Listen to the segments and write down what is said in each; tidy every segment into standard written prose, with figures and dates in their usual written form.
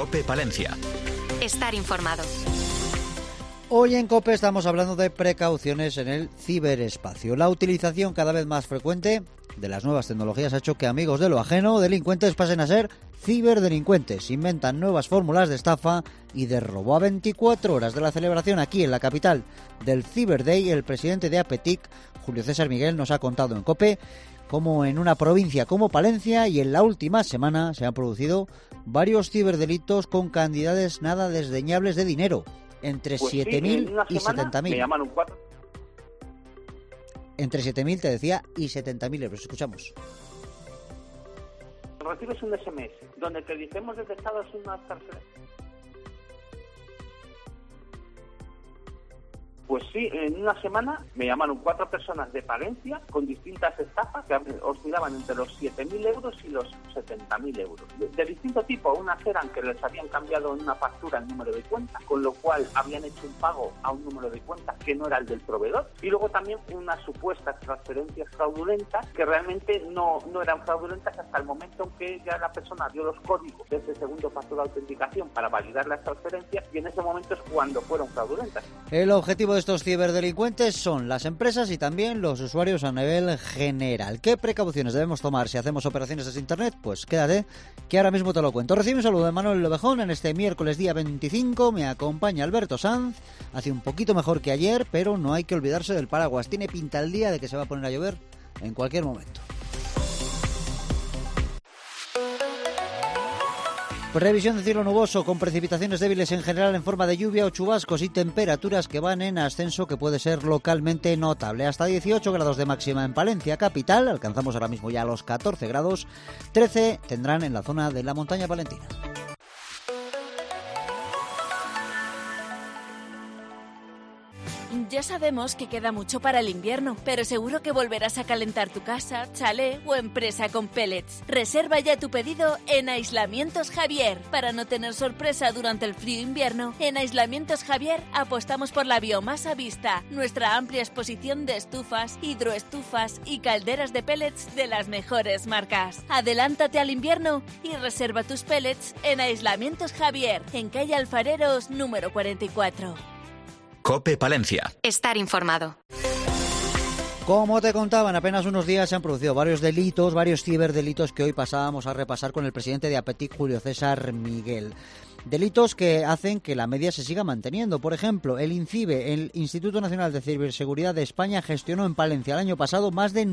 COPE Palencia. Estar informado. Hoy en COPE estamos hablando de precauciones en el ciberespacio. La utilización cada vez más frecuente de las nuevas tecnologías ha hecho que amigos de lo ajeno, delincuentes, pasen a ser ciberdelincuentes. Inventan nuevas fórmulas de estafa y de robo. A 24 horas de la celebración aquí en la capital del Cyber Day, el presidente de APETIC, Julio César Miguel, nos ha contado en COPE cómo en una provincia como Palencia y en la última semana se han producido varios ciberdelitos con cantidades nada desdeñables de dinero. Entre 7.000 y 70.000. Me llaman un 4. Entre 7.000, te decía, y 70.000 euros. Escuchamos. Recibes un SMS donde te dice hemos detectado unas tarjetas. Pues sí, en una semana me llamaron 4 personas de Palencia con distintas estafas que oscilaban entre los 7.000 euros y los 70.000 euros. De distinto tipo, unas eran que les habían cambiado en una factura el número de cuenta, con lo cual habían hecho un pago a un número de cuenta que no era el del proveedor. Y luego también unas supuestas transferencias fraudulentas que realmente no eran fraudulentas hasta el momento en que ya la persona dio los códigos de ese segundo factor de autenticación para validar las transferencias, y en ese momento es cuando fueron fraudulentas. El objetivo de estos ciberdelincuentes son las empresas y también los usuarios a nivel general. ¿Qué precauciones debemos tomar si hacemos operaciones desde Internet? Pues quédate, que ahora mismo te lo cuento. Recibe un saludo de Manuel Lobejón en este miércoles día 25. Me acompaña Alberto Sanz. Hace un poquito mejor que ayer, pero no hay que olvidarse del paraguas. Tiene pinta el día de que se va a poner a llover en cualquier momento. Previsión de cielo nuboso con precipitaciones débiles en general en forma de lluvia o chubascos y temperaturas que van en ascenso que puede ser localmente notable. Hasta 18 grados de máxima en Palencia capital, alcanzamos ahora mismo ya los 14 grados, 13 tendrán en la zona de la montaña palentina. Ya sabemos que queda mucho para el invierno, pero seguro que volverás a calentar tu casa, chalet o empresa con pellets. Reserva ya tu pedido en Aislamientos Javier. Para no tener sorpresa durante el frío invierno, en Aislamientos Javier apostamos por la biomasa vista, nuestra amplia exposición de estufas, hidroestufas y calderas de pellets de las mejores marcas. Adelántate al invierno y reserva tus pellets en Aislamientos Javier, en calle Alfareros número 44. COPE Palencia. Estar informado. Como te contaba, en apenas unos días se han producido varios delitos, varios ciberdelitos que hoy pasábamos a repasar con el presidente de APETIC, Julio César Miguel. Delitos que hacen que la media se siga manteniendo. Por ejemplo, el INCIBE, el Instituto Nacional de Ciberseguridad de España, gestionó en Palencia el año pasado más de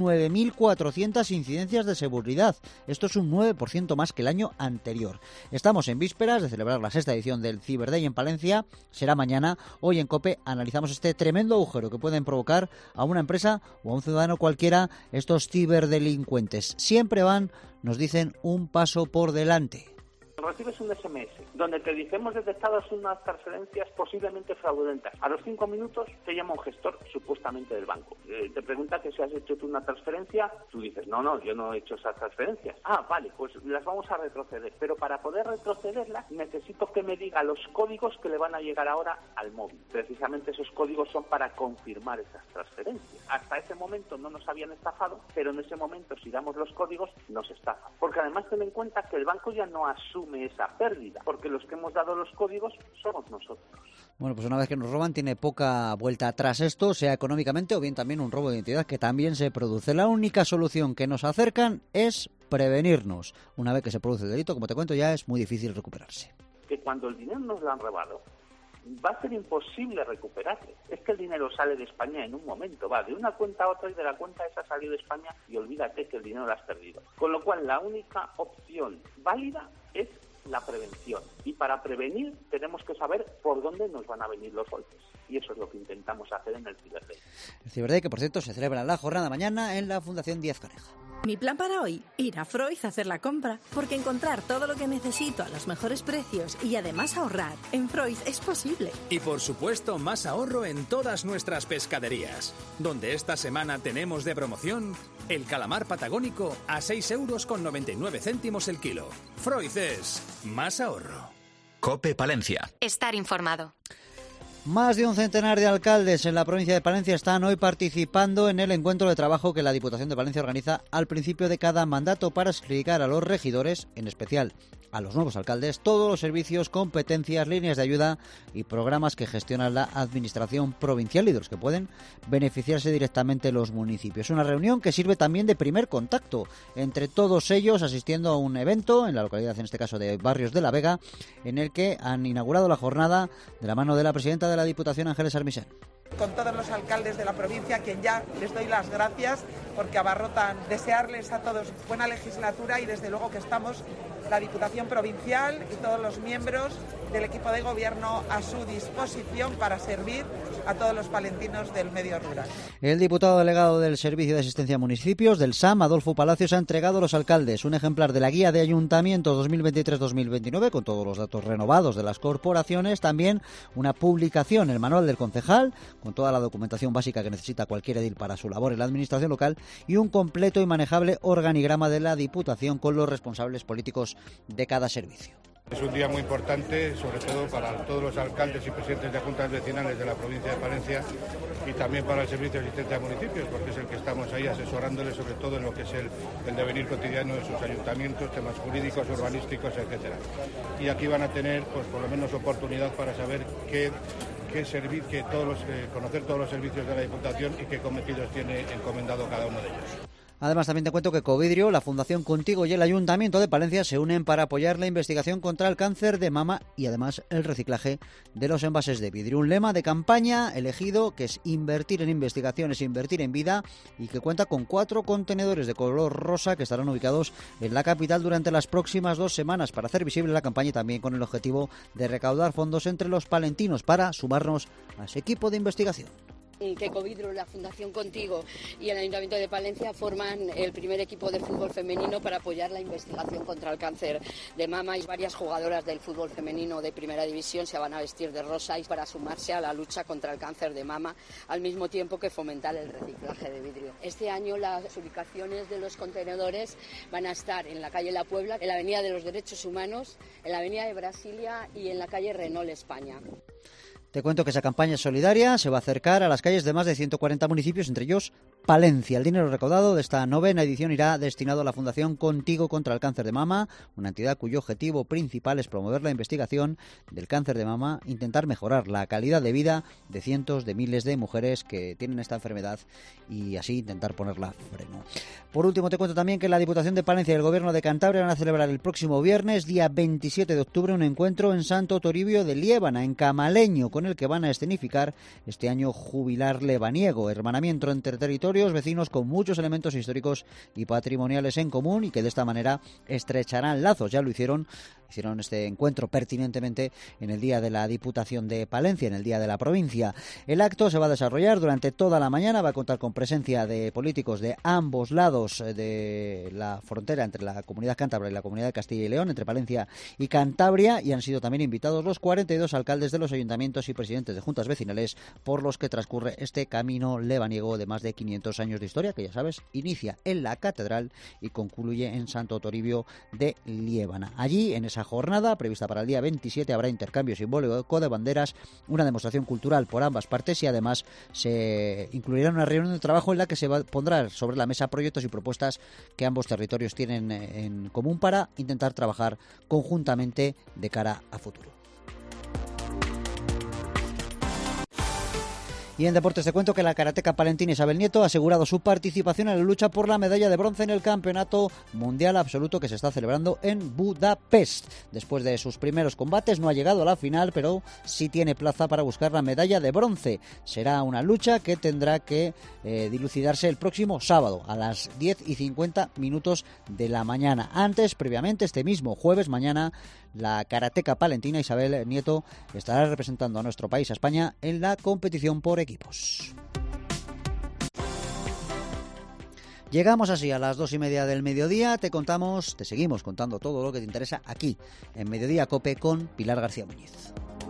9.400 incidencias de seguridad. Esto es un 9% más que el año anterior. Estamos en vísperas de celebrar la 6ª edición del Cyber Day en Palencia. Será mañana. Hoy en COPE analizamos este tremendo agujero que pueden provocar a una empresa o a un ciudadano cualquiera estos ciberdelincuentes. Siempre van, nos dicen, un paso por delante. Recibes un SMS donde te dice hemos detectado unas transferencias posiblemente fraudulentas. A los 5 minutos te llama un gestor supuestamente del banco. Te pregunta que si has hecho tú una transferencia. Tú dices, no, yo no he hecho esas transferencias. Ah, vale, pues las vamos a retroceder. Pero para poder retrocederlas necesito que me diga los códigos que le van a llegar ahora al móvil. Precisamente esos códigos son para confirmar esas transferencias. Hasta ese momento no nos habían estafado, pero en ese momento si damos los códigos nos estafan. Porque además ten en cuenta que el banco ya no asume esa pérdida, porque los que hemos dado los códigos somos nosotros. Bueno, pues una vez que nos roban tiene poca vuelta atrás esto, sea económicamente o bien también un robo de identidad que también se produce. La única solución que nos acercan es prevenirnos. Una vez que se produce el delito, como te cuento, ya es muy difícil recuperarse. Que cuando el dinero nos lo han robado, va a ser imposible recuperarlo. Es que el dinero sale de España en un momento, va de una cuenta a otra y de la cuenta esa salió de España y olvídate que el dinero lo has perdido. Con lo cual, la única opción válida es la prevención. Y para prevenir tenemos que saber por dónde nos van a venir los golpes. Y eso es lo que intentamos hacer en el Cyber Day. El Cyber Day, que por cierto se celebra en la jornada mañana en la Fundación Díaz Caneja. Mi plan para hoy, ir a Freud a hacer la compra, porque encontrar todo lo que necesito a los mejores precios y además ahorrar en Freud es posible. Y por supuesto, más ahorro en todas nuestras pescaderías, donde esta semana tenemos de promoción el calamar patagónico a 6,99 € el kilo. Freud es más ahorro. COPE Palencia. Estar informado. Más de un centenar de alcaldes en la provincia de Palencia están hoy participando en el encuentro de trabajo que la Diputación de Palencia organiza al principio de cada mandato para explicar a los regidores, en especial a los nuevos alcaldes, todos los servicios, competencias, líneas de ayuda y programas que gestiona la Administración provincial y de los que pueden beneficiarse directamente los municipios. Una reunión que sirve también de primer contacto entre todos ellos, asistiendo a un evento en la localidad, en este caso de Barrios de la Vega, en el que han inaugurado la jornada de la mano de la presidenta de la Diputación, Ángeles Armisen. Con todos los alcaldes de la provincia, a quien ya les doy las gracias porque abarrotan, desearles a todos buena legislatura y desde luego que estamos, la Diputación Provincial y todos los miembros del equipo de gobierno a su disposición para servir a todos los palentinos del medio rural. El diputado delegado del Servicio de Asistencia a Municipios, del SAM, Adolfo Palacios, ha entregado a los alcaldes un ejemplar de la Guía de Ayuntamientos 2023-2029 con todos los datos renovados de las corporaciones, también una publicación, el Manual del Concejal, con toda la documentación básica que necesita cualquier edil para su labor en la administración local, y un completo y manejable organigrama de la Diputación con los responsables políticos de cada servicio. Es un día muy importante, sobre todo para todos los alcaldes y presidentes de juntas vecinales de la provincia de Palencia y también para el Servicio de Asistencia a Municipios, porque es el que estamos ahí asesorándoles sobre todo en lo que es el devenir cotidiano de sus ayuntamientos, temas jurídicos, urbanísticos, etcétera. Y aquí van a tener, pues por lo menos, oportunidad para saber conocer todos los servicios de la Diputación y qué cometidos tiene encomendado cada uno de ellos. Además, también te cuento que Covidrio, la Fundación Contigo y el Ayuntamiento de Palencia se unen para apoyar la investigación contra el cáncer de mama y además el reciclaje de los envases de vidrio. Un lema de campaña elegido que es invertir en investigación es invertir en vida y que cuenta con 4 contenedores de color rosa que estarán ubicados en la capital durante las próximas 2 semanas para hacer visible la campaña y también con el objetivo de recaudar fondos entre los palentinos para sumarnos a ese equipo de investigación. Que Covidrio, la Fundación Contigo y el Ayuntamiento de Palencia forman el primer equipo de fútbol femenino para apoyar la investigación contra el cáncer de mama, y varias jugadoras del fútbol femenino de primera división se van a vestir de rosa y para sumarse a la lucha contra el cáncer de mama, al mismo tiempo que fomentar el reciclaje de vidrio. Este año las ubicaciones de los contenedores van a estar en la calle La Puebla, en la Avenida de los Derechos Humanos, en la Avenida de Brasilia y en la calle Renault España. Te cuento que esa campaña solidaria se va a acercar a las calles de más de 140 municipios, entre ellos Palencia. El dinero recaudado de esta 9ª edición irá destinado a la Fundación Contigo contra el Cáncer de Mama, una entidad cuyo objetivo principal es promover la investigación del cáncer de mama, intentar mejorar la calidad de vida de cientos de miles de mujeres que tienen esta enfermedad y así intentar ponerla freno. Por último, te cuento también que la Diputación de Palencia y el Gobierno de Cantabria van a celebrar el próximo viernes, día 27 de octubre, un encuentro en Santo Toribio de Liébana, en Camaleño, con el que van a escenificar este año Jubilar Lebaniego, hermanamiento entre territorios vecinos con muchos elementos históricos y patrimoniales en común y que de esta manera estrecharán lazos. Ya lo hicieron este encuentro pertinentemente en el Día de la Diputación de Palencia, en el Día de la Provincia. El acto se va a desarrollar durante toda la mañana, va a contar con presencia de políticos de ambos lados de la frontera entre la Comunidad Cántabra y la Comunidad de Castilla y León, entre Palencia y Cantabria, y han sido también invitados los 42 alcaldes de los ayuntamientos y presidentes de juntas vecinales por los que transcurre este camino lebaniego de más de 500 años de historia, que ya sabes, inicia en la Catedral y concluye en Santo Toribio de Liébana. Allí, en esa jornada prevista para el día 27, habrá intercambio simbólico de banderas, una demostración cultural por ambas partes y además se incluirá una reunión de trabajo en la que se pondrá sobre la mesa proyectos y propuestas que ambos territorios tienen en común para intentar trabajar conjuntamente de cara a futuro. Y en deportes te cuento que la karateca palentina Isabel Nieto ha asegurado su participación en la lucha por la medalla de bronce en el Campeonato Mundial Absoluto que se está celebrando en Budapest. Después de sus primeros combates no ha llegado a la final, pero sí tiene plaza para buscar la medalla de bronce. Será una lucha que tendrá que dilucidarse el próximo sábado a las 10:50 de la mañana. Antes, previamente, este mismo jueves, mañana, la karateca palentina Isabel Nieto estará representando a nuestro país, a España, en la competición por equipos. Llegamos así a las 2:30 del mediodía. Te seguimos contando todo lo que te interesa aquí, en Mediodía Cope, con Pilar García Muñiz.